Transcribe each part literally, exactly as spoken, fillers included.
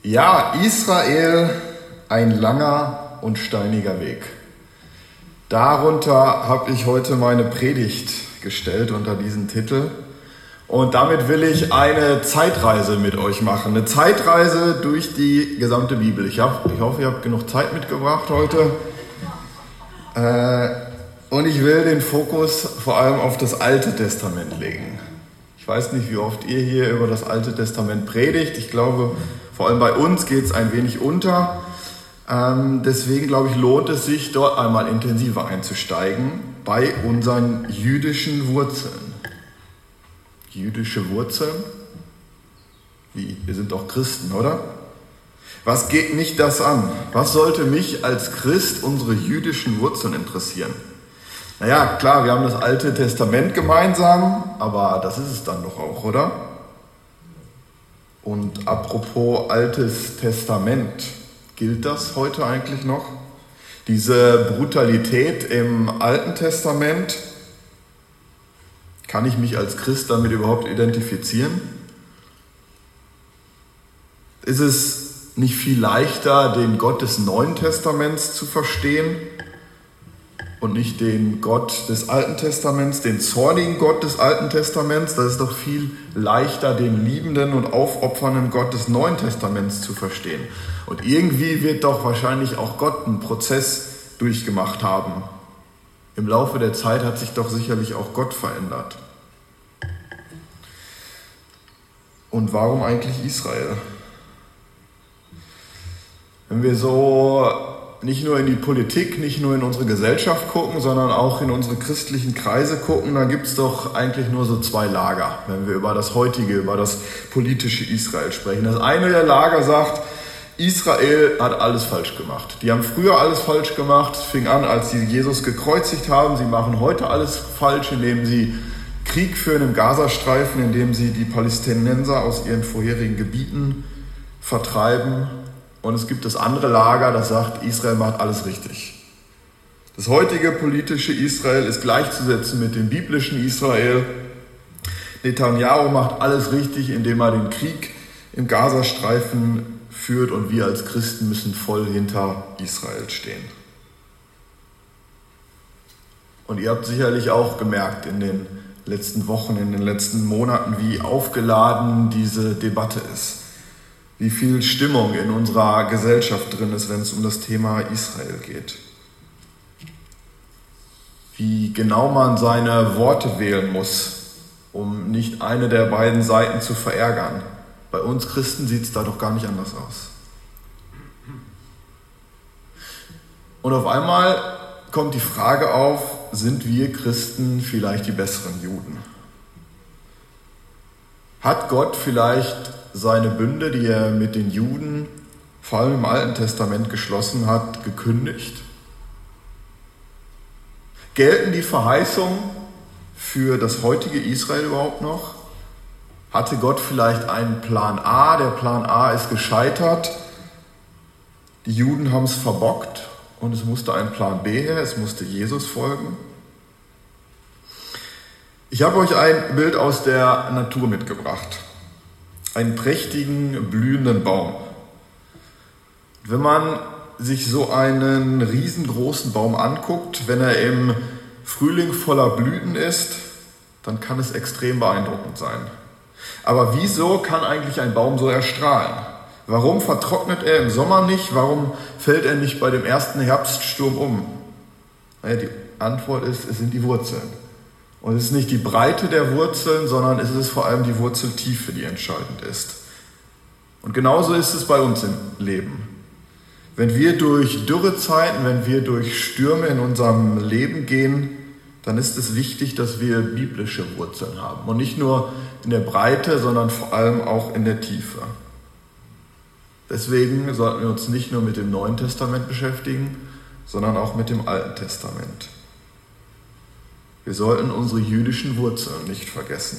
Ja, Israel, ein langer und steiniger Weg. Darunter habe ich heute meine Predigt gestellt unter diesen Titel. Und damit will ich eine Zeitreise mit euch machen. Eine Zeitreise durch die gesamte Bibel. Ich, hab, ich hoffe, ihr habt genug Zeit mitgebracht heute. Äh, und ich will den Fokus vor allem auf das Alte Testament legen. Ich weiß nicht, wie oft ihr hier über das Alte Testament predigt. Ich glaube, vor allem bei uns geht es ein wenig unter. Ähm, deswegen, glaube ich, lohnt es sich, dort einmal intensiver einzusteigen bei unseren jüdischen Wurzeln. Jüdische Wurzeln? Wie? Wir sind doch Christen, oder? Was geht mich das an? Was sollte mich als Christ unsere jüdischen Wurzeln interessieren? Naja, klar, wir haben das Alte Testament gemeinsam, aber das ist es dann doch auch, oder? Und apropos Altes Testament, gilt das heute eigentlich noch? Diese Brutalität im Alten Testament, kann ich mich als Christ damit überhaupt identifizieren? Ist es nicht viel leichter, den Gott des Neuen Testaments zu verstehen und nicht den Gott des Alten Testaments, den zornigen Gott des Alten Testaments? Das ist doch viel leichter, den liebenden und aufopfernden Gott des Neuen Testaments zu verstehen. Und irgendwie wird doch wahrscheinlich auch Gott einen Prozess durchgemacht haben. Im Laufe der Zeit hat sich doch sicherlich auch Gott verändert. Und warum eigentlich Israel? Wenn wir so nicht nur in die Politik, nicht nur in unsere Gesellschaft gucken, sondern auch in unsere christlichen Kreise gucken, dann gibt es doch eigentlich nur so zwei Lager, wenn wir über das heutige, über das politische Israel sprechen. Das eine der Lager sagt, Israel hat alles falsch gemacht. Die haben früher alles falsch gemacht. Es fing an, als sie Jesus gekreuzigt haben. Sie machen heute alles falsch, indem sie Krieg führen im Gazastreifen, indem sie die Palästinenser aus ihren vorherigen Gebieten vertreiben. Und es gibt das andere Lager, das sagt, Israel macht alles richtig. Das heutige politische Israel ist gleichzusetzen mit dem biblischen Israel. Netanyahu macht alles richtig, indem er den Krieg im Gazastreifen führt, und wir als Christen müssen voll hinter Israel stehen. Und ihr habt sicherlich auch gemerkt in den letzten Wochen, in den letzten Monaten, wie aufgeladen diese Debatte ist. Wie viel Stimmung in unserer Gesellschaft drin ist, wenn es um das Thema Israel geht. Wie genau man seine Worte wählen muss, um nicht eine der beiden Seiten zu verärgern. Bei uns Christen sieht es da doch gar nicht anders aus. Und auf einmal kommt die Frage auf, sind wir Christen vielleicht die besseren Juden? Hat Gott vielleicht seine Bünde, die er mit den Juden, vor allem im Alten Testament, geschlossen hat, gekündigt? Gelten die Verheißungen für das heutige Israel überhaupt noch? Hatte Gott vielleicht einen Plan A? Der Plan A ist gescheitert. Die Juden haben es verbockt und es musste ein Plan B her, es musste Jesus folgen. Ich habe euch ein Bild aus der Natur mitgebracht. Einen prächtigen, blühenden Baum. Wenn man sich so einen riesengroßen Baum anguckt, wenn er im Frühling voller Blüten ist, dann kann es extrem beeindruckend sein. Aber wieso kann eigentlich ein Baum so erstrahlen? Warum vertrocknet er im Sommer nicht? Warum fällt er nicht bei dem ersten Herbststurm um? Naja, die Antwort ist, es sind die Wurzeln. Und es ist nicht die Breite der Wurzeln, sondern es ist vor allem die Wurzeltiefe, die entscheidend ist. Und genauso ist es bei uns im Leben. Wenn wir durch Dürrezeiten, wenn wir durch Stürme in unserem Leben gehen, dann ist es wichtig, dass wir biblische Wurzeln haben. Und nicht nur in der Breite, sondern vor allem auch in der Tiefe. Deswegen sollten wir uns nicht nur mit dem Neuen Testament beschäftigen, sondern auch mit dem Alten Testament. Wir sollten unsere jüdischen Wurzeln nicht vergessen.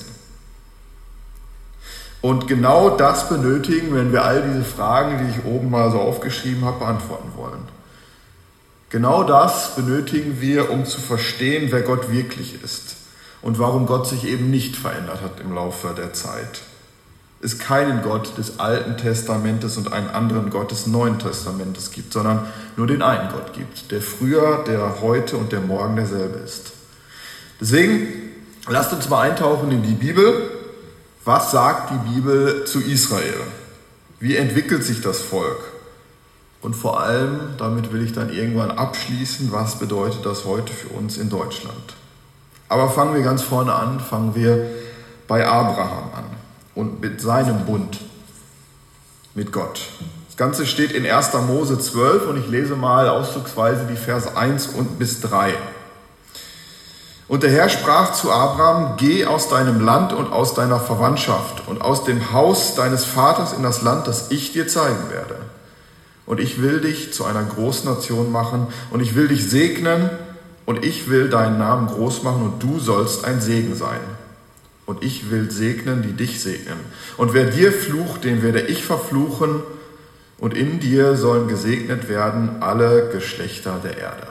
Und genau das benötigen, wenn wir all diese Fragen, die ich oben mal so aufgeschrieben habe, beantworten wollen. Genau das benötigen wir, um zu verstehen, wer Gott wirklich ist und warum Gott sich eben nicht verändert hat im Laufe der Zeit. es keinen Gott des Alten Testamentes und einen anderen Gott des Neuen Testamentes gibt, sondern nur den einen Gott gibt, der früher, der heute und der morgen derselbe ist. Deswegen lasst uns mal eintauchen in die Bibel. Was sagt die Bibel zu Israel? Wie entwickelt sich das Volk? Und vor allem, damit will ich dann irgendwann abschließen, was bedeutet das heute für uns in Deutschland? Aber fangen wir ganz vorne an, fangen wir bei Abraham an und mit seinem Bund mit Gott. Das Ganze steht in erster Mose zwölf und ich lese mal auszugsweise die Verse eins und bis drei. Und der Herr sprach zu Abraham: Geh aus deinem Land und aus deiner Verwandtschaft und aus dem Haus deines Vaters in das Land, das ich dir zeigen werde. Und ich will dich zu einer Großnation machen und ich will dich segnen und ich will deinen Namen groß machen und du sollst ein Segen sein. Und ich will segnen, die dich segnen. Und wer dir flucht, den werde ich verfluchen und in dir sollen gesegnet werden alle Geschlechter der Erde.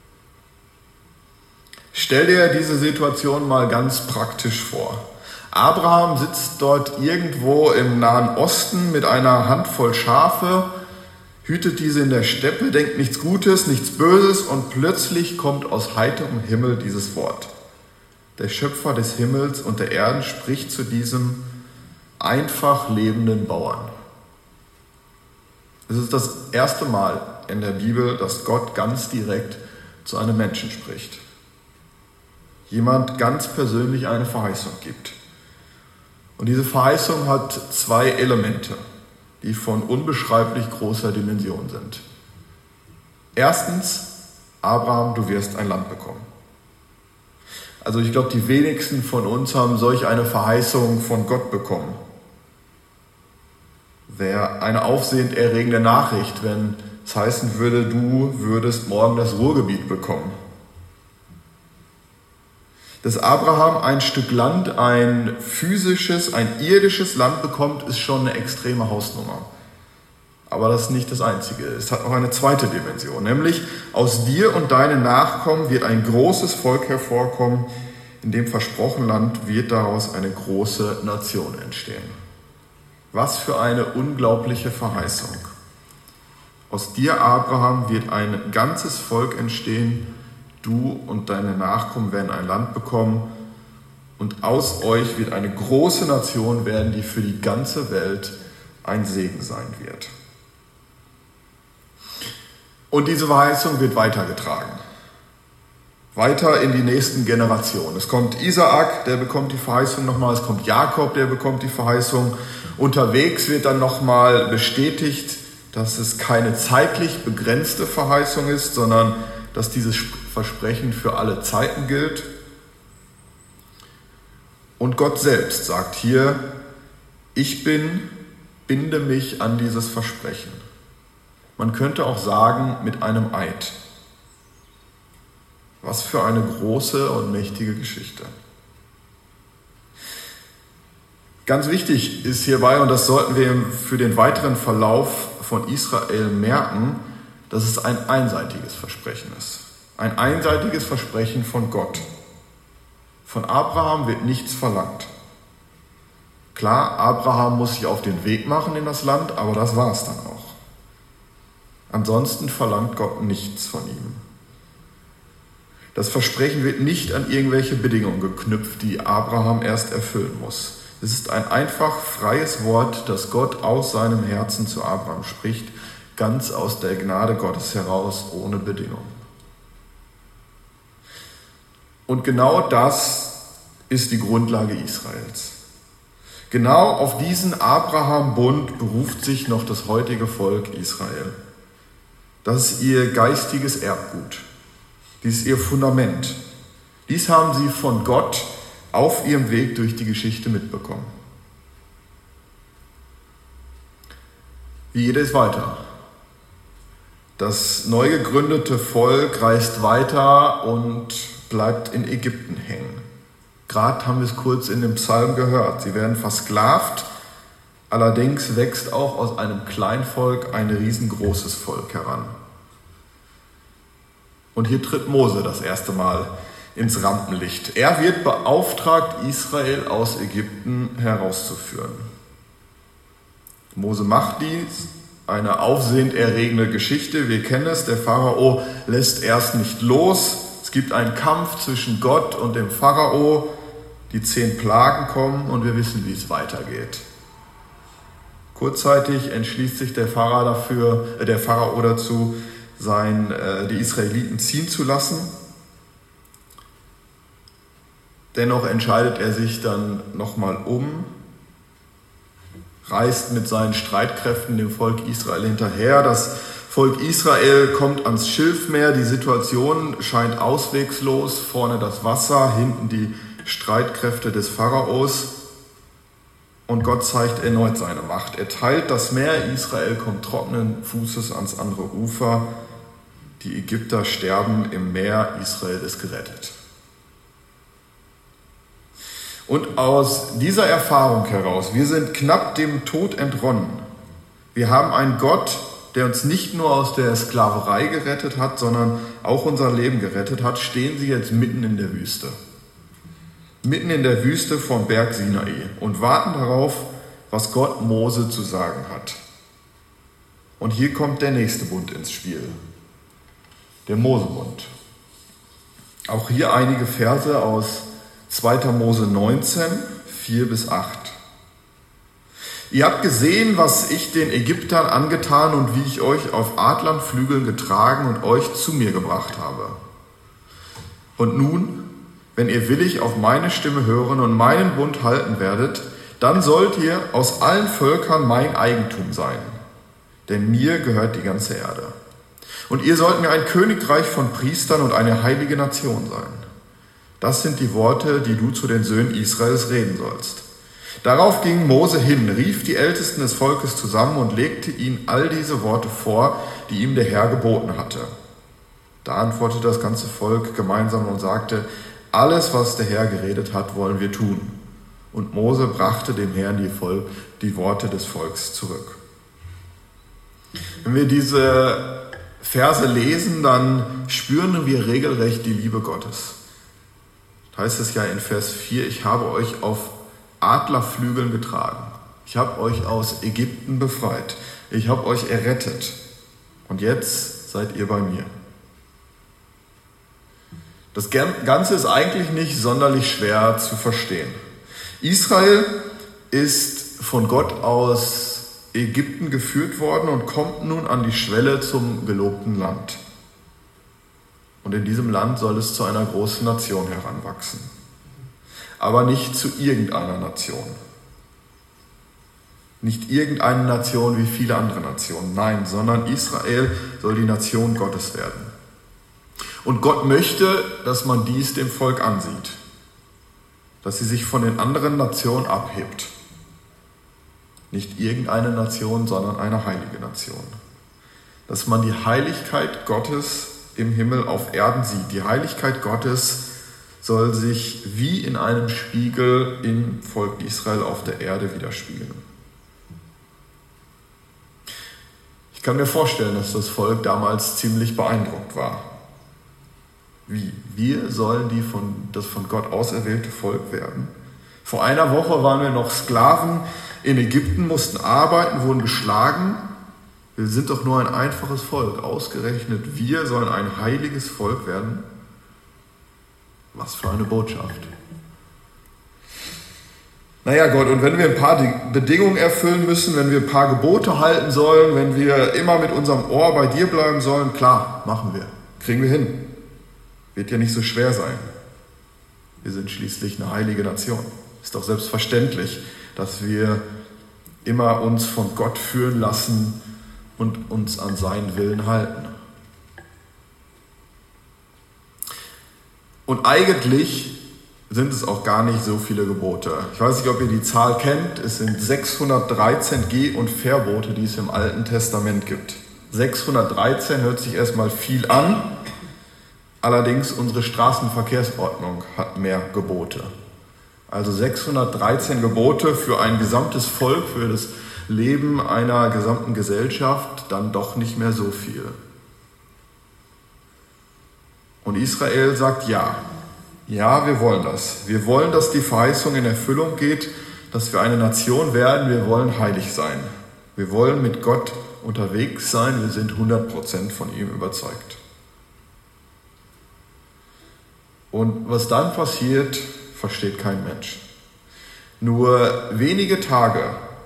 Stell dir diese Situation mal ganz praktisch vor. Abraham sitzt dort irgendwo im Nahen Osten mit einer Handvoll Schafe, hütet diese in der Steppe, denkt nichts Gutes, nichts Böses und plötzlich kommt aus heiterem Himmel dieses Wort. Der Schöpfer des Himmels und der Erden spricht zu diesem einfach lebenden Bauern. Es ist das erste Mal in der Bibel, dass Gott ganz direkt zu einem Menschen spricht. Jemand ganz persönlich eine Verheißung gibt. Und diese Verheißung hat zwei Elemente, die von unbeschreiblich großer Dimension sind. Erstens, Abraham, du wirst ein Land bekommen. Also ich glaube, die wenigsten von uns haben solch eine Verheißung von Gott bekommen. Wäre eine aufsehenerregende Nachricht, wenn es heißen würde, du würdest morgen das Ruhrgebiet bekommen. Dass Abraham ein Stück Land, ein physisches, ein irdisches Land bekommt, ist schon eine extreme Hausnummer. Aber das ist nicht das Einzige. Es hat noch eine zweite Dimension, nämlich aus dir und deinen Nachkommen wird ein großes Volk hervorkommen. In dem versprochenen Land wird daraus eine große Nation entstehen. Was für eine unglaubliche Verheißung. Aus dir, Abraham, wird ein ganzes Volk entstehen. Du und deine Nachkommen werden ein Land bekommen und aus euch wird eine große Nation werden, die für die ganze Welt ein Segen sein wird. Und diese Verheißung wird weitergetragen. Weiter in die nächsten Generationen. Es kommt Isaak, der bekommt die Verheißung nochmal, es kommt Jakob, der bekommt die Verheißung. Unterwegs wird dann nochmal bestätigt, dass es keine zeitlich begrenzte Verheißung ist, sondern dass dieses Versprechen für alle Zeiten gilt. Und Gott selbst sagt hier, ich bin, binde mich an dieses Versprechen. Man könnte auch sagen, mit einem Eid. Was für eine große und mächtige Geschichte. Ganz wichtig ist hierbei, und das sollten wir für den weiteren Verlauf von Israel merken, dass es ein einseitiges Versprechen ist. Ein einseitiges Versprechen von Gott. Von Abraham wird nichts verlangt. Klar, Abraham muss sich auf den Weg machen in das Land, aber das war es dann auch. Ansonsten verlangt Gott nichts von ihm. Das Versprechen wird nicht an irgendwelche Bedingungen geknüpft, die Abraham erst erfüllen muss. Es ist ein einfach freies Wort, das Gott aus seinem Herzen zu Abraham spricht, ganz aus der Gnade Gottes heraus, ohne Bedingung. Und genau das ist die Grundlage Israels. Genau auf diesen Abraham-Bund beruft sich noch das heutige Volk Israel. Das ist ihr geistiges Erbgut. Dies ist ihr Fundament. Dies haben sie von Gott auf ihrem Weg durch die Geschichte mitbekommen. Wie geht es weiter? Das neu gegründete Volk reist weiter und bleibt in Ägypten hängen. Gerade haben wir es kurz in dem Psalm gehört. Sie werden versklavt, allerdings wächst auch aus einem Kleinvolk ein riesengroßes Volk heran. Und hier tritt Mose das erste Mal ins Rampenlicht. Er wird beauftragt, Israel aus Ägypten herauszuführen. Mose macht dies, eine aufsehenerregende Geschichte. Wir kennen es, der Pharao lässt erst nicht los. Es gibt einen Kampf zwischen Gott und dem Pharao. Die zehn Plagen kommen und wir wissen, wie es weitergeht. Kurzzeitig entschließt sich der Pharao dafür, äh, der Pharao dazu, sein, äh, die Israeliten ziehen zu lassen. Dennoch entscheidet er sich dann nochmal um, reist mit seinen Streitkräften dem Volk Israel hinterher. Das Volk Israel kommt ans Schilfmeer. Die Situation scheint auswegslos. Vorne das Wasser, hinten die Streitkräfte des Pharaos. Und Gott zeigt erneut seine Macht. Er teilt das Meer. Israel kommt trockenen Fußes ans andere Ufer. Die Ägypter sterben im Meer. Israel ist gerettet. Und aus dieser Erfahrung heraus, wir sind knapp dem Tod entronnen. Wir haben einen Gott, der uns nicht nur aus der Sklaverei gerettet hat, sondern auch unser Leben gerettet hat, stehen sie jetzt mitten in der Wüste. Mitten in der Wüste vom Berg Sinai und warten darauf, was Gott Mose zu sagen hat. Und hier kommt der nächste Bund ins Spiel, der Mosebund. Auch hier einige Verse aus zweiter Mose neunzehn, vier bis acht. Ihr habt gesehen, was ich den Ägyptern angetan und wie ich euch auf Adlernflügeln getragen und euch zu mir gebracht habe. Und nun, wenn ihr willig auf meine Stimme hören und meinen Bund halten werdet, dann sollt ihr aus allen Völkern mein Eigentum sein, denn mir gehört die ganze Erde. Und ihr sollt mir ein Königreich von Priestern und eine heilige Nation sein. Das sind die Worte, die du zu den Söhnen Israels reden sollst. Darauf ging Mose hin, rief die Ältesten des Volkes zusammen und legte ihnen all diese Worte vor, die ihm der Herr geboten hatte. Da antwortete das ganze Volk gemeinsam und sagte, alles, was der Herr geredet hat, wollen wir tun. Und Mose brachte dem Herrn die, Volk, die Worte des Volks zurück. Wenn wir diese Verse lesen, dann spüren wir regelrecht die Liebe Gottes. Heißt es ja in Vers vier, ich habe euch auf Adlerflügeln getragen. Ich habe euch aus Ägypten befreit. Ich habe euch errettet. Und jetzt seid ihr bei mir. Das Ganze ist eigentlich nicht sonderlich schwer zu verstehen. Israel ist von Gott aus Ägypten geführt worden und kommt nun an die Schwelle zum gelobten Land. Und in diesem Land soll es zu einer großen Nation heranwachsen. Aber nicht zu irgendeiner Nation. Nicht irgendeine Nation wie viele andere Nationen. Nein, sondern Israel soll die Nation Gottes werden. Und Gott möchte, dass man dies dem Volk ansieht. Dass sie sich von den anderen Nationen abhebt. Nicht irgendeine Nation, sondern eine heilige Nation. Dass man die Heiligkeit Gottes im Himmel auf Erden sieht. Die Heiligkeit Gottes soll sich wie in einem Spiegel im Volk Israel auf der Erde widerspiegeln. Ich kann mir vorstellen, dass das Volk damals ziemlich beeindruckt war. Wie? Wir sollen die von, das von Gott auserwählte Volk werden? Vor einer Woche waren wir noch Sklaven in Ägypten, mussten arbeiten, wurden geschlagen. Wir sind doch nur ein einfaches Volk. Ausgerechnet wir sollen ein heiliges Volk werden. Was für eine Botschaft. Naja Gott, und wenn wir ein paar Bedingungen erfüllen müssen, wenn wir ein paar Gebote halten sollen, wenn wir immer mit unserem Ohr bei dir bleiben sollen, klar, machen wir. Kriegen wir hin. Wird ja nicht so schwer sein. Wir sind schließlich eine heilige Nation. Ist doch selbstverständlich, dass wir immer uns von Gott führen lassen und uns an seinen Willen halten. Und eigentlich sind es auch gar nicht so viele Gebote. Ich weiß nicht, ob ihr die Zahl kennt. Es sind sechshundertdreizehn Geh- und Verbote, die es im Alten Testament gibt. sechshundertdreizehn hört sich erstmal viel an. Allerdings unsere Straßenverkehrsordnung hat mehr Gebote. Also sechshundertdreizehn Gebote für ein gesamtes Volk, für das Leben einer gesamten Gesellschaft, dann doch nicht mehr so viel. Und Israel sagt ja. Ja, wir wollen das. Wir wollen, dass die Verheißung in Erfüllung geht, dass wir eine Nation werden. Wir wollen heilig sein. Wir wollen mit Gott unterwegs sein, wir sind hundert Prozent von ihm überzeugt. Und was dann passiert, versteht kein Mensch. Nur wenige Tage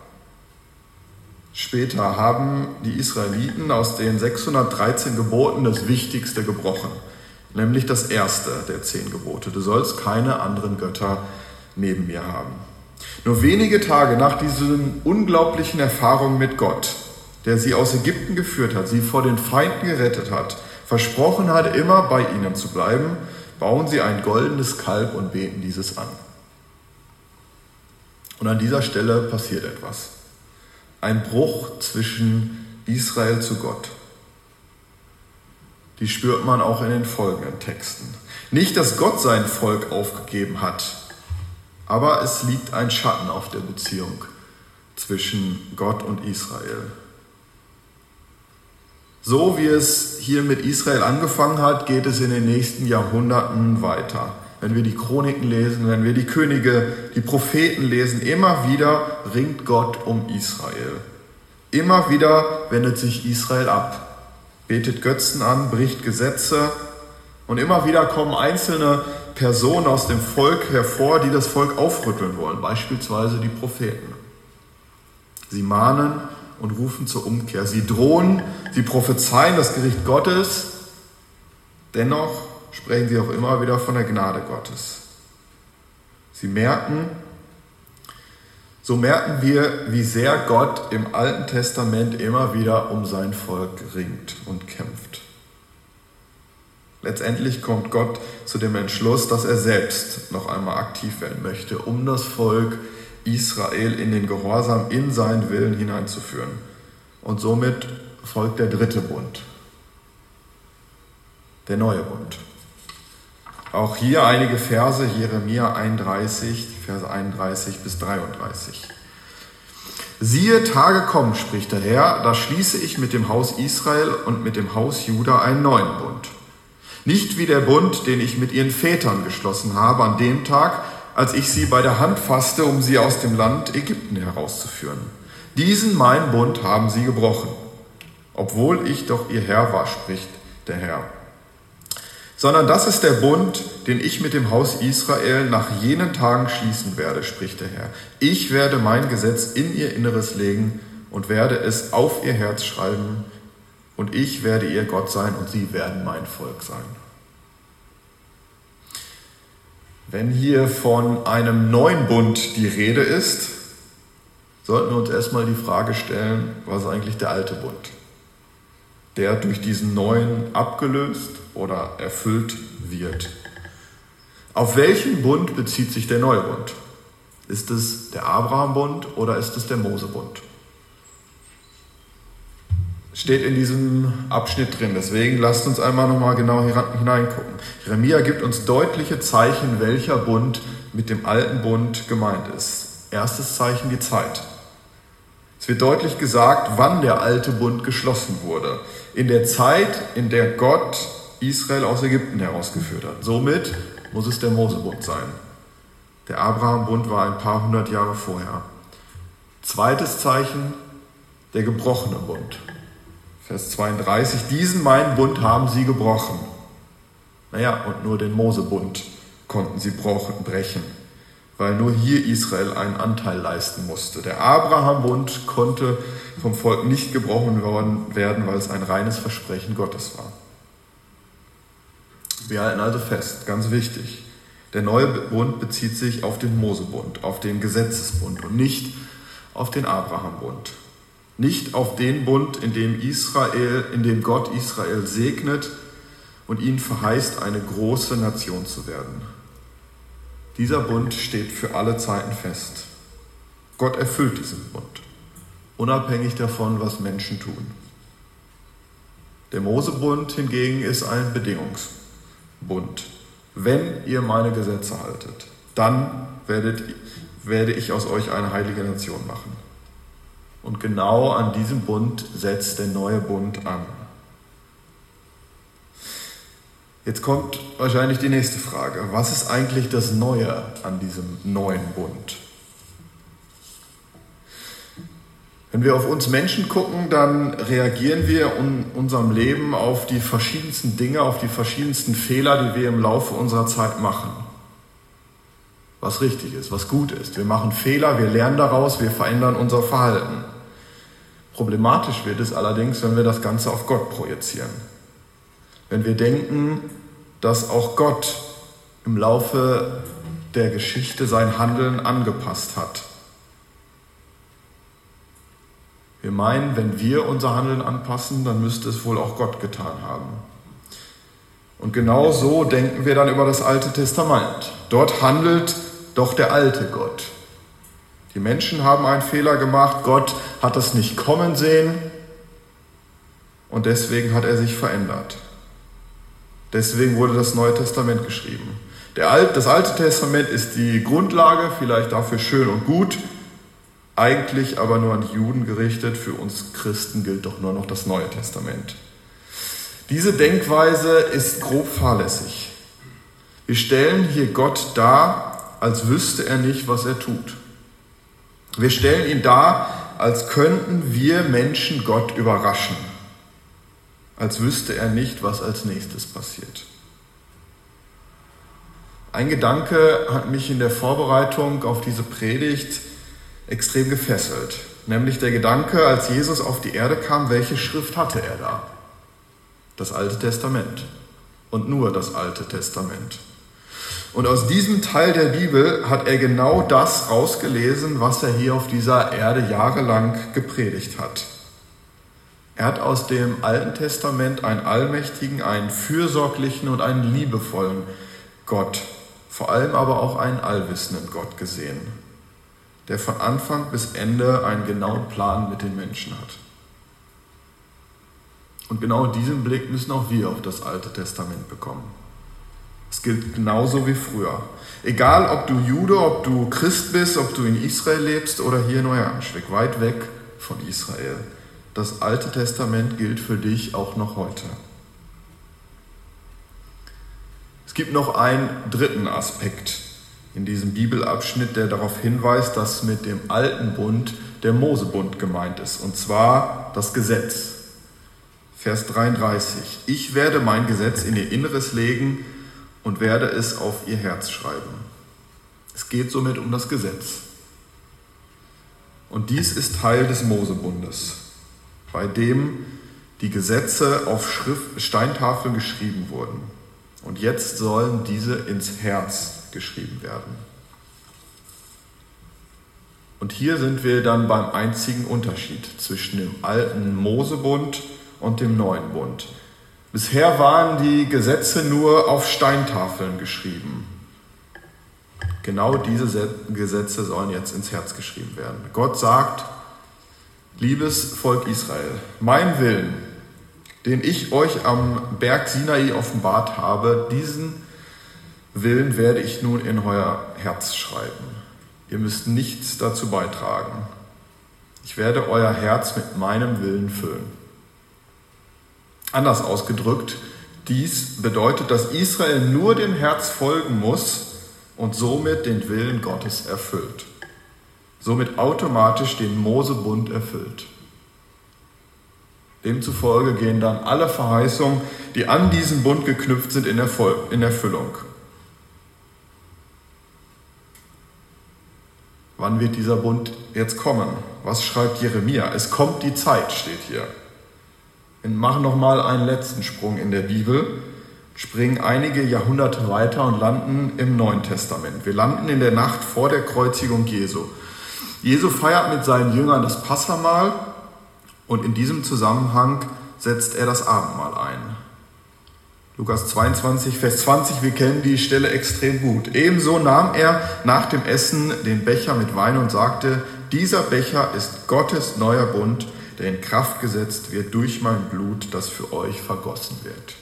später haben die Israeliten aus den sechshundertdreizehn Geboten das Wichtigste gebrochen, nämlich das erste der zehn Gebote. Du sollst keine anderen Götter neben mir haben. Nur wenige Tage nach diesen unglaublichen Erfahrungen mit Gott, der sie aus Ägypten geführt hat, sie vor den Feinden gerettet hat, versprochen hat, immer bei ihnen zu bleiben, bauen sie ein goldenes Kalb und beten dieses an. Und an dieser Stelle passiert etwas. Ein Bruch zwischen Israel zu Gott. Die spürt man auch in den folgenden Texten. Nicht, dass Gott sein Volk aufgegeben hat, aber es liegt ein Schatten auf der Beziehung zwischen Gott und Israel. So wie es hier mit Israel angefangen hat, geht es in den nächsten Jahrhunderten weiter. Wenn wir die Chroniken lesen, wenn wir die Könige, die Propheten lesen, immer wieder ringt Gott um Israel. Immer wieder wendet sich Israel ab, betet Götzen an, bricht Gesetze und immer wieder kommen einzelne Personen aus dem Volk hervor, die das Volk aufrütteln wollen, beispielsweise die Propheten. Sie mahnen und rufen zur Umkehr. Sie drohen, sie prophezeien das Gericht Gottes, dennoch sprechen sie auch immer wieder von der Gnade Gottes. Sie merken, so merken wir, wie sehr Gott im Alten Testament immer wieder um sein Volk ringt und kämpft. Letztendlich kommt Gott zu dem Entschluss, dass er selbst noch einmal aktiv werden möchte, um das Volk Israel in den Gehorsam, in seinen Willen hineinzuführen. Und somit folgt der dritte Bund, der neue Bund. Auch hier einige Verse, Jeremia einunddreißig, Verse einunddreißig bis dreiunddreißig. Siehe, Tage kommen, spricht der Herr, da schließe ich mit dem Haus Israel und mit dem Haus Juda einen neuen Bund. Nicht wie der Bund, den ich mit ihren Vätern geschlossen habe an dem Tag, als ich sie bei der Hand fasste, um sie aus dem Land Ägypten herauszuführen. Diesen mein Bund haben sie gebrochen, obwohl ich doch ihr Herr war, spricht der Herr. Sondern das ist der Bund, den ich mit dem Haus Israel nach jenen Tagen schließen werde, spricht der Herr. Ich werde mein Gesetz in ihr Inneres legen und werde es auf ihr Herz schreiben, und ich werde ihr Gott sein und sie werden mein Volk sein. Wenn hier von einem neuen Bund die Rede ist, sollten wir uns erstmal die Frage stellen, was ist eigentlich der alte Bund? Der durch diesen neuen abgelöst oder erfüllt wird. Auf welchen Bund bezieht sich der neue Bund? Ist es der Abraham-Bund oder ist es der Mose-Bund? Steht in diesem Abschnitt drin, deswegen lasst uns einmal nochmal genau hineingucken. Jeremia gibt uns deutliche Zeichen, welcher Bund mit dem alten Bund gemeint ist. Erstes Zeichen, die Zeit. Es wird deutlich gesagt, wann der alte Bund geschlossen wurde. In der Zeit, in der Gott Israel aus Ägypten herausgeführt hat. Somit muss es der Mose-Bund sein. Der Abraham-Bund war ein paar hundert Jahre vorher. Zweites Zeichen, der gebrochene Bund. Vers zweiunddreißig, diesen meinen Bund haben sie gebrochen. Naja, und nur den Mose-Bund konnten sie brechen, weil nur hier Israel einen Anteil leisten musste. Der Abraham-Bund konnte vom Volk nicht gebrochen werden, weil es ein reines Versprechen Gottes war. Wir halten also fest, ganz wichtig, der neue Bund bezieht sich auf den Mose-Bund, auf den Gesetzesbund und nicht auf den Abraham-Bund. Nicht auf den Bund, in dem Israel, in dem Gott Israel segnet und ihnen verheißt, eine große Nation zu werden. Dieser Bund steht für alle Zeiten fest. Gott erfüllt diesen Bund, unabhängig davon, was Menschen tun. Der Mose-Bund hingegen ist ein Bedingungsbund. Wenn ihr meine Gesetze haltet, dann werdet, werde ich aus euch eine heilige Nation machen. Und genau an diesem Bund setzt der neue Bund an. Jetzt kommt wahrscheinlich die nächste Frage. Was ist eigentlich das Neue an diesem neuen Bund? Wenn wir auf uns Menschen gucken, dann reagieren wir in unserem Leben auf die verschiedensten Dinge, auf die verschiedensten Fehler, die wir im Laufe unserer Zeit machen. Was richtig ist, was gut ist. Wir machen Fehler, wir lernen daraus, wir verändern unser Verhalten. Problematisch wird es allerdings, wenn wir das Ganze auf Gott projizieren. Wenn wir denken, dass auch Gott im Laufe der Geschichte sein Handeln angepasst hat. Wir meinen, wenn wir unser Handeln anpassen, dann müsste es wohl auch Gott getan haben. Und genau so denken wir dann über das Alte Testament. Dort handelt doch der alte Gott. Die Menschen haben einen Fehler gemacht, Gott hat es nicht kommen sehen und deswegen hat er sich verändert. Deswegen wurde das Neue Testament geschrieben. Der Alt, das Alte Testament ist die Grundlage, vielleicht dafür schön und gut, eigentlich aber nur an die Juden gerichtet. Für uns Christen gilt doch nur noch das Neue Testament. Diese Denkweise ist grob fahrlässig. Wir stellen hier Gott dar, als wüsste er nicht, was er tut. Wir stellen ihn dar, als könnten wir Menschen Gott überraschen, als wüsste er nicht, was als nächstes passiert. Ein Gedanke hat mich in der Vorbereitung auf diese Predigt extrem gefesselt, nämlich der Gedanke, als Jesus auf die Erde kam, welche Schrift hatte er da? Das Alte Testament und nur das Alte Testament. Und aus diesem Teil der Bibel hat er genau das rausgelesen, was er hier auf dieser Erde jahrelang gepredigt hat. Er hat aus dem Alten Testament einen allmächtigen, einen fürsorglichen und einen liebevollen Gott, vor allem aber auch einen allwissenden Gott gesehen, der von Anfang bis Ende einen genauen Plan mit den Menschen hat. Und genau diesen Blick müssen auch wir auf das Alte Testament bekommen. Es gilt genauso wie früher. Egal, ob du Jude, ob du Christ bist, ob du in Israel lebst oder hier in Neuanschwick, weit weg von Israel. Das Alte Testament gilt für dich auch noch heute. Es gibt noch einen dritten Aspekt in diesem Bibelabschnitt, der darauf hinweist, dass mit dem alten Bund der Mosebund gemeint ist, und zwar das Gesetz. Vers dreiunddreißig. Ich werde mein Gesetz in ihr Inneres legen und werde es auf ihr Herz schreiben. Es geht somit um das Gesetz. Und dies ist Teil des Mosebundes, bei dem die Gesetze auf Schrift, Steintafeln geschrieben wurden. Und jetzt sollen diese ins Herz geschrieben werden. Und hier sind wir dann beim einzigen Unterschied zwischen dem alten Mosebund und dem neuen Bund. Bisher waren die Gesetze nur auf Steintafeln geschrieben. Genau diese Gesetze sollen jetzt ins Herz geschrieben werden. Gott sagt, liebes Volk Israel, mein Willen, den ich euch am Berg Sinai offenbart habe, diesen Willen werde ich nun in euer Herz schreiben. Ihr müsst nichts dazu beitragen. Ich werde euer Herz mit meinem Willen füllen. Anders ausgedrückt, dies bedeutet, dass Israel nur dem Herz folgen muss und somit den Willen Gottes erfüllt. Somit automatisch den Mosebund erfüllt. Demzufolge gehen dann alle Verheißungen, die an diesen Bund geknüpft sind, in Erfüllung. Wann wird dieser Bund jetzt kommen? Was schreibt Jeremia? Es kommt die Zeit, steht hier. Wir machen nochmal einen letzten Sprung in der Bibel, springen einige Jahrhunderte weiter und landen im Neuen Testament. Wir landen in der Nacht vor der Kreuzigung Jesu. Jesu feiert mit seinen Jüngern das Passahmahl und in diesem Zusammenhang setzt er das Abendmahl ein. Lukas zweiundzwanzig, Vers zwanzig, wir kennen die Stelle extrem gut. Ebenso nahm er nach dem Essen den Becher mit Wein und sagte, dieser Becher ist Gottes neuer Bund, der in Kraft gesetzt wird durch mein Blut, das für euch vergossen wird.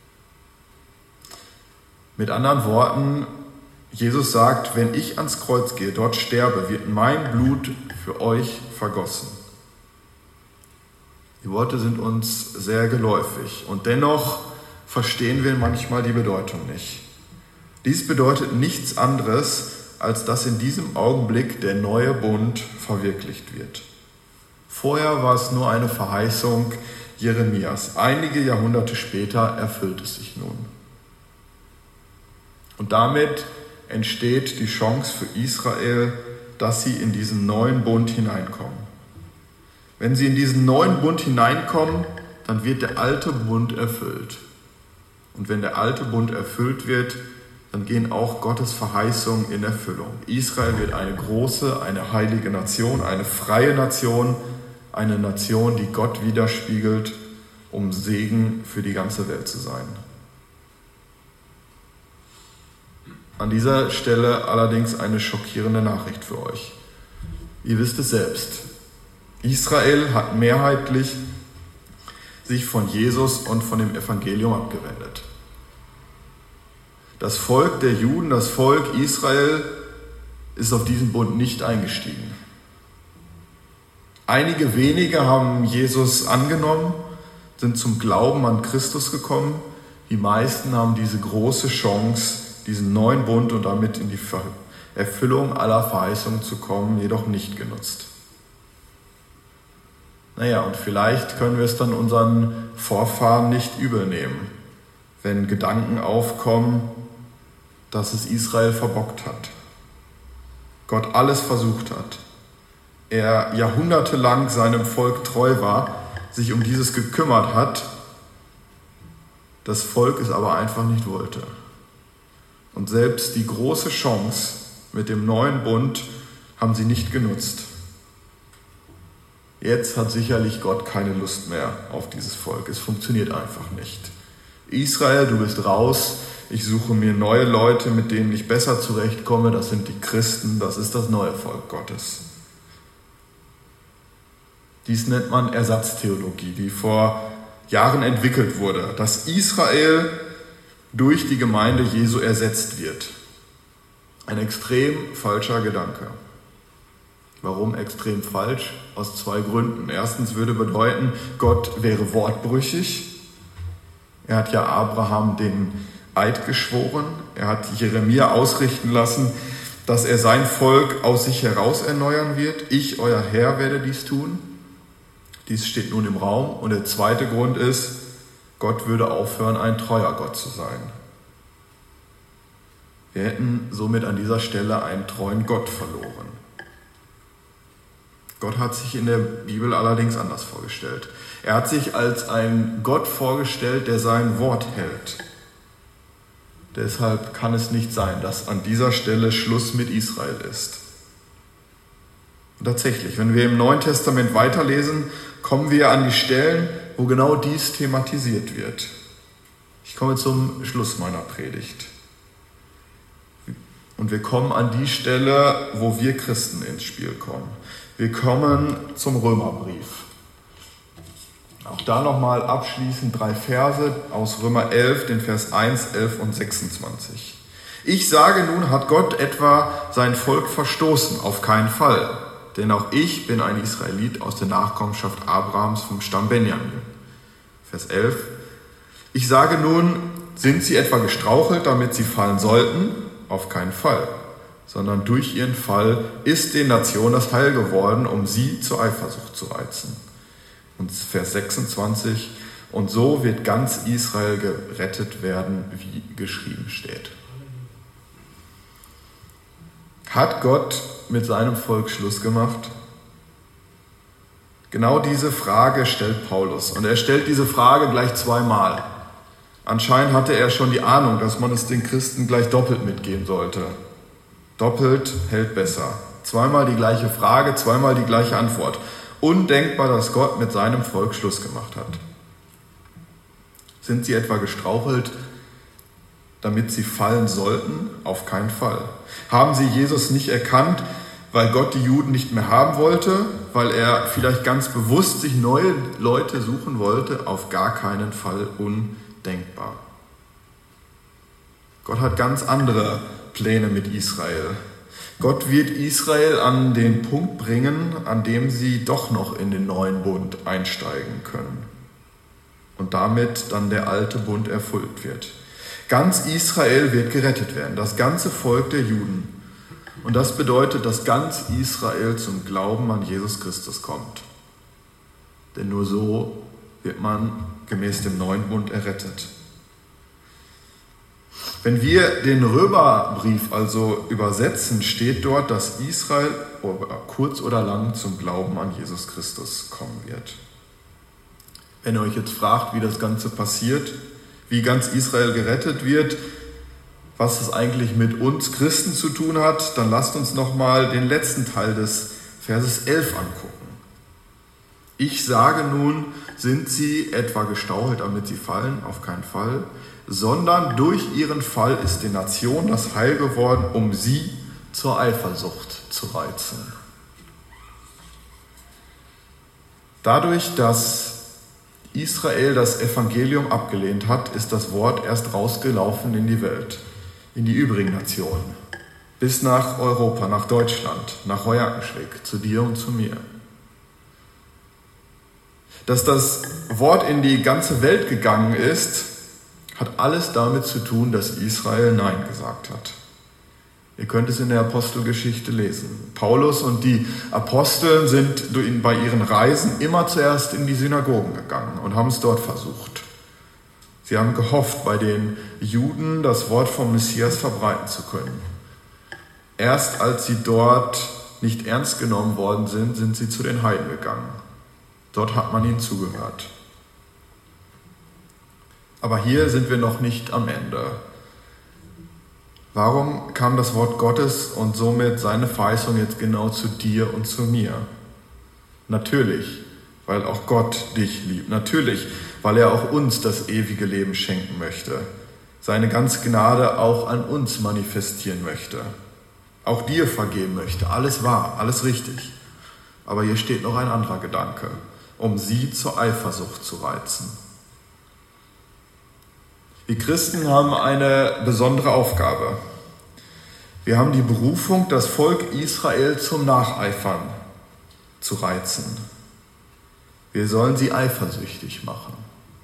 Mit anderen Worten, Jesus sagt, wenn ich ans Kreuz gehe, dort sterbe, wird mein Blut für euch vergossen. Die Worte sind uns sehr geläufig und dennoch verstehen wir manchmal die Bedeutung nicht. Dies bedeutet nichts anderes, als dass in diesem Augenblick der neue Bund verwirklicht wird. Vorher war es nur eine Verheißung Jeremias. Einige Jahrhunderte später erfüllt es sich nun. Und damit entsteht die Chance für Israel, dass sie in diesen neuen Bund hineinkommen. Wenn sie in diesen neuen Bund hineinkommen, dann wird der alte Bund erfüllt. Und wenn der alte Bund erfüllt wird, dann gehen auch Gottes Verheißungen in Erfüllung. Israel wird eine große, eine heilige Nation, eine freie Nation, eine Nation, die Gott widerspiegelt, um Segen für die ganze Welt zu sein. An dieser Stelle allerdings eine schockierende Nachricht für euch. Ihr wisst es selbst. Israel hat mehrheitlich sich von Jesus und von dem Evangelium abgewendet. Das Volk der Juden, das Volk Israel, ist auf diesen Bund nicht eingestiegen. Einige wenige haben Jesus angenommen, sind zum Glauben an Christus gekommen. Die meisten haben diese große Chance, diesen neuen Bund und damit in die Erfüllung aller Verheißungen zu kommen, jedoch nicht genutzt. Naja, und vielleicht können wir es dann unseren Vorfahren nicht übel nehmen, wenn Gedanken aufkommen, dass es Israel verbockt hat. Gott alles versucht hat. Er jahrhundertelang seinem Volk treu war, sich um dieses gekümmert hat, das Volk es aber einfach nicht wollte. Und selbst die große Chance mit dem neuen Bund haben sie nicht genutzt. Jetzt hat sicherlich Gott keine Lust mehr auf dieses Volk. Es funktioniert einfach nicht. Israel, du bist raus. Ich suche mir neue Leute, mit denen ich besser zurechtkomme. Das sind die Christen. Das ist das neue Volk Gottes. Dies nennt man Ersatztheologie, die vor Jahren entwickelt wurde, dass Israel durch die Gemeinde Jesu ersetzt wird. Ein extrem falscher Gedanke. Warum extrem falsch? Aus zwei Gründen. Erstens würde bedeuten, Gott wäre wortbrüchig. Er hat ja Abraham den Eid geschworen. Er hat Jeremia ausrichten lassen, dass er sein Volk aus sich heraus erneuern wird. Ich, euer Herr, werde dies tun. Dies steht nun im Raum. Und der zweite Grund ist, Gott würde aufhören, ein treuer Gott zu sein. Wir hätten somit an dieser Stelle einen treuen Gott verloren. Gott hat sich in der Bibel allerdings anders vorgestellt. Er hat sich als ein Gott vorgestellt, der sein Wort hält. Deshalb kann es nicht sein, dass an dieser Stelle Schluss mit Israel ist. Und tatsächlich, wenn wir im Neuen Testament weiterlesen, kommen wir an die Stellen, wo genau dies thematisiert wird. Ich komme zum Schluss meiner Predigt. Und wir kommen an die Stelle, wo wir Christen ins Spiel kommen. Wir kommen zum Römerbrief. Auch da nochmal abschließend drei Verse aus Römer elf, den Vers eins, elf und sechsundzwanzig. Ich sage nun, hat Gott etwa sein Volk verstoßen? Auf keinen Fall. Denn auch ich bin ein Israelit aus der Nachkommenschaft Abrahams vom Stamm Benjamin. Vers elf. Ich sage nun, sind sie etwa gestrauchelt, damit sie fallen sollten? Auf keinen Fall. Sondern durch ihren Fall ist den Nationen das Heil geworden, um sie zur Eifersucht zu reizen. Und Vers sechsundzwanzig. Und so wird ganz Israel gerettet werden, wie geschrieben steht. Hat Gott mit seinem Volk Schluss gemacht? Genau diese Frage stellt Paulus. Und er stellt diese Frage gleich zweimal. Anscheinend hatte er schon die Ahnung, dass man es den Christen gleich doppelt mitgeben sollte. Doppelt hält besser. Zweimal die gleiche Frage, zweimal die gleiche Antwort. Undenkbar, dass Gott mit seinem Volk Schluss gemacht hat. Sind sie etwa gestrauchelt, damit sie fallen sollten? Auf keinen Fall. Haben sie Jesus nicht erkannt, weil Gott die Juden nicht mehr haben wollte, weil er vielleicht ganz bewusst sich neue Leute suchen wollte? Auf gar keinen Fall, undenkbar. Gott hat ganz andere Pläne mit Israel. Gott wird Israel an den Punkt bringen, an dem sie doch noch in den neuen Bund einsteigen können. Und damit dann der alte Bund erfüllt wird. Ganz Israel wird gerettet werden, das ganze Volk der Juden. Und das bedeutet, dass ganz Israel zum Glauben an Jesus Christus kommt. Denn nur so wird man gemäß dem neuen Bund errettet. Wenn wir den Römerbrief also übersetzen, steht dort, dass Israel kurz oder lang zum Glauben an Jesus Christus kommen wird. Wenn ihr euch jetzt fragt, wie das Ganze passiert, wie ganz Israel gerettet wird, was das eigentlich mit uns Christen zu tun hat, dann lasst uns nochmal den letzten Teil des Verses elf angucken. Ich sage nun, sind sie etwa gestaucht, damit sie fallen? Auf keinen Fall. Sondern durch ihren Fall ist den Nationen das Heil geworden, um sie zur Eifersucht zu reizen. Dadurch, dass Israel das Evangelium abgelehnt hat, ist das Wort erst rausgelaufen in die Welt, in die übrigen Nationen, bis nach Europa, nach Deutschland, nach Heuerkenschwick, zu dir und zu mir. Dass das Wort in die ganze Welt gegangen ist, hat alles damit zu tun, dass Israel Nein gesagt hat. Ihr könnt es in der Apostelgeschichte lesen. Paulus und die Apostel sind bei ihren Reisen immer zuerst in die Synagogen gegangen und haben es dort versucht. Sie haben gehofft, bei den Juden das Wort vom Messias verbreiten zu können. Erst als sie dort nicht ernst genommen worden sind, sind sie zu den Heiden gegangen. Dort hat man ihnen zugehört. Aber hier sind wir noch nicht am Ende. Warum kam das Wort Gottes und somit seine Verheißung jetzt genau zu dir und zu mir? Natürlich, weil auch Gott dich liebt. Natürlich, weil er auch uns das ewige Leben schenken möchte. Seine ganze Gnade auch an uns manifestieren möchte. Auch dir vergeben möchte. Alles wahr, alles richtig. Aber hier steht noch ein anderer Gedanke, um sie zur Eifersucht zu reizen. Wir Christen haben eine besondere Aufgabe. Wir haben die Berufung, das Volk Israel zum Nacheifern zu reizen. Wir sollen sie eifersüchtig machen.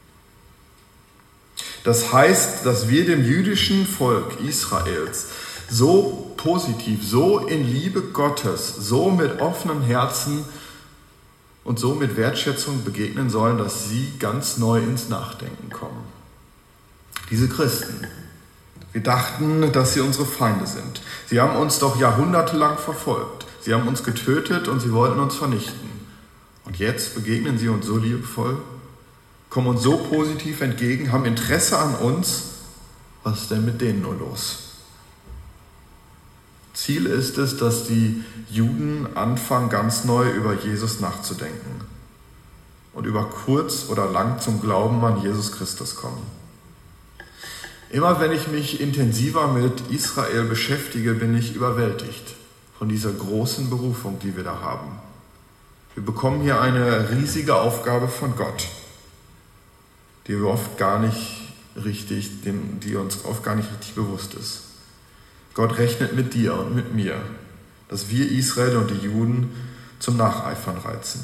Das heißt, dass wir dem jüdischen Volk Israels so positiv, so in Liebe Gottes, so mit offenem Herzen und so mit Wertschätzung begegnen sollen, dass sie ganz neu ins Nachdenken kommen. Diese Christen, wir dachten, dass sie unsere Feinde sind. Sie haben uns doch jahrhundertelang verfolgt. Sie haben uns getötet und sie wollten uns vernichten. Und jetzt begegnen sie uns so liebevoll, kommen uns so positiv entgegen, haben Interesse an uns. Was ist denn mit denen nur los? Ziel ist es, dass die Juden anfangen, ganz neu über Jesus nachzudenken und über kurz oder lang zum Glauben an Jesus Christus kommen. Immer wenn ich mich intensiver mit Israel beschäftige, bin ich überwältigt von dieser großen Berufung, die wir da haben. Wir bekommen hier eine riesige Aufgabe von Gott, die wir oft gar nicht richtig, die uns oft gar nicht richtig bewusst ist. Gott rechnet mit dir und mit mir, dass wir Israel und die Juden zum Nacheifern reizen.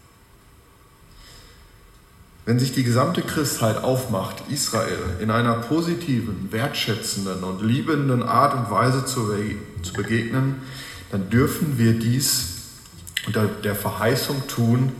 Wenn sich die gesamte Christheit aufmacht, Israel in einer positiven, wertschätzenden und liebenden Art und Weise zu begegnen, dann dürfen wir dies unter der Verheißung tun,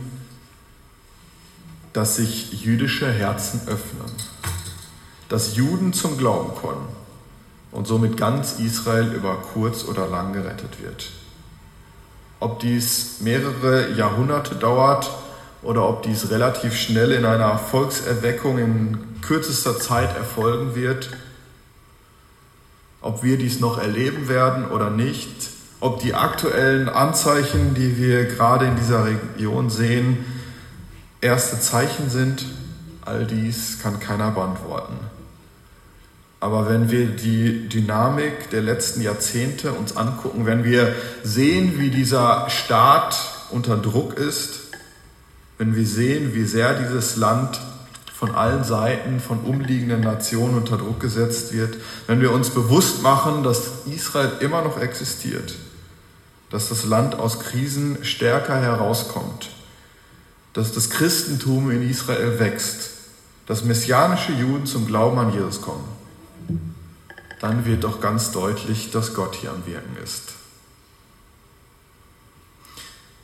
dass sich jüdische Herzen öffnen, dass Juden zum Glauben kommen und somit ganz Israel über kurz oder lang gerettet wird. Ob dies mehrere Jahrhunderte dauert, oder ob dies relativ schnell in einer Volkserweckung in kürzester Zeit erfolgen wird, ob wir dies noch erleben werden oder nicht, ob die aktuellen Anzeichen, die wir gerade in dieser Region sehen, erste Zeichen sind, all dies kann keiner beantworten. Aber wenn wir die Dynamik der letzten Jahrzehnte uns angucken, wenn wir sehen, wie dieser Staat unter Druck ist, wenn wir sehen, wie sehr dieses Land von allen Seiten, von umliegenden Nationen unter Druck gesetzt wird, wenn wir uns bewusst machen, dass Israel immer noch existiert, dass das Land aus Krisen stärker herauskommt, dass das Christentum in Israel wächst, dass messianische Juden zum Glauben an Jesus kommen, dann wird doch ganz deutlich, dass Gott hier am Wirken ist.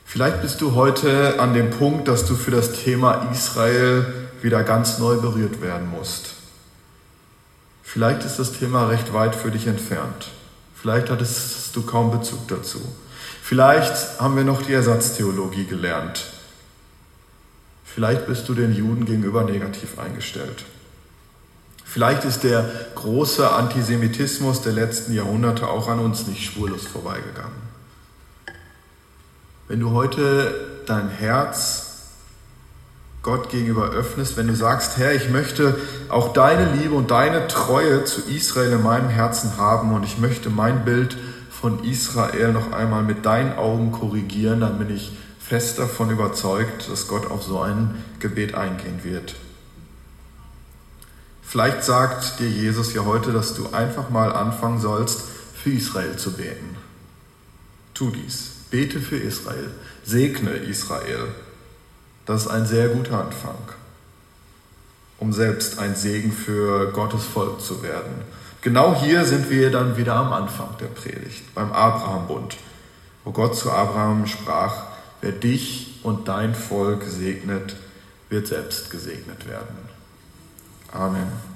Vielleicht bist du heute an dem Punkt, dass du für das Thema Israel wieder ganz neu berührt werden musst. Vielleicht ist das Thema recht weit für dich entfernt. Vielleicht hattest du kaum Bezug dazu. Vielleicht haben wir noch die Ersatztheologie gelernt. Vielleicht bist du den Juden gegenüber negativ eingestellt. Vielleicht ist der große Antisemitismus der letzten Jahrhunderte auch an uns nicht spurlos vorbeigegangen. Wenn du heute dein Herz Gott gegenüber öffnest, wenn du sagst, Herr, ich möchte auch deine Liebe und deine Treue zu Israel in meinem Herzen haben und ich möchte mein Bild von Israel noch einmal mit deinen Augen korrigieren, dann bin ich fest davon überzeugt, dass Gott auf so ein Gebet eingehen wird. Vielleicht sagt dir Jesus ja heute, dass du einfach mal anfangen sollst, für Israel zu beten. Tu dies. Bete für Israel. Segne Israel. Das ist ein sehr guter Anfang, um selbst ein Segen für Gottes Volk zu werden. Genau hier sind wir dann wieder am Anfang der Predigt, beim Abrahambund, wo Gott zu Abraham sprach, wer dich und dein Volk segnet, wird selbst gesegnet werden. Amen.